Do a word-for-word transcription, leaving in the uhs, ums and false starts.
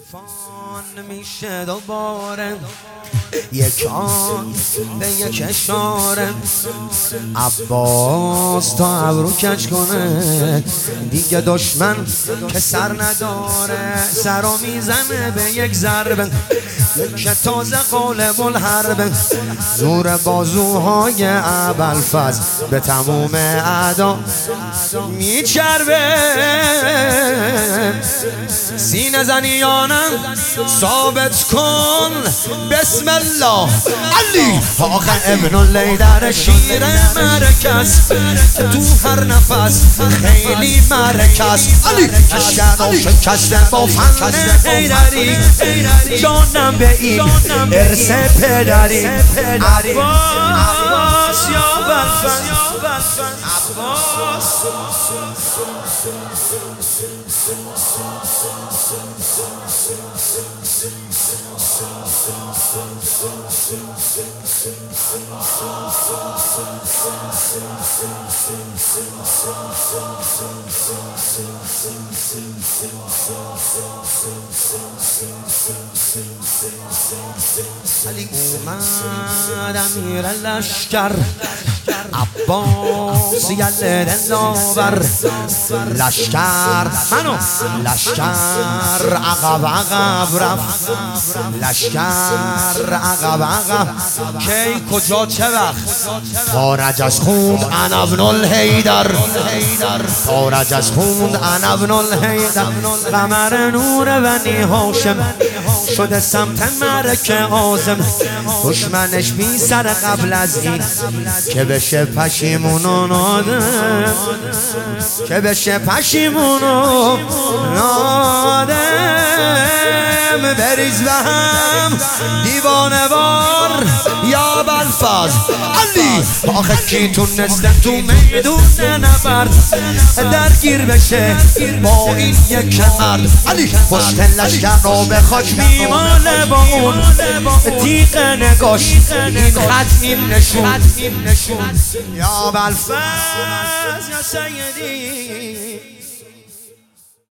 طوفان میشه دوباره، یکان به یک اشاره، عباس تا ابرو کج کنه، دیگه دشمن که سر نداره، سرو میزنه به یک ضربه، که تازه قالب الحرب، زور بازوهای ابوالفضل به تموم اعدا میچربه. سینه زنیانم ثابت کن بسم الله علی. آخه ابن اللیدر شیر مرکز، تو هر نفس خیلی مرکز، علی کشکن و شکسته با فن حیدری، جانم به این ارث پدری. عباس یا بلفن عباس علی اومد امیر لشکر، عباس یله دلاور، لشکر منو لشکر عقب عقب رفت، لشکر عقب عقب کی کجا چه وقت؟ تارجش خوند انا ابن الحیدر، تارجش خوند انا ابن الحیدر، قمر نور بنی هاشم شده سمت مرک آزم، دشمنش بی سر قبل از این که بشه پشیمون آدم، که بشه پشیمون آدم. بریز به هم دیوانه وار یا ابوالفضل علی. آخه کی تونسته تو میدون نبرد درگیر بشه با این یک مرد، علی پشت لشکر رو به خاک میماله با اون تیغ نگاش، این خط این نشون یا ابوالفضل یا سیدی.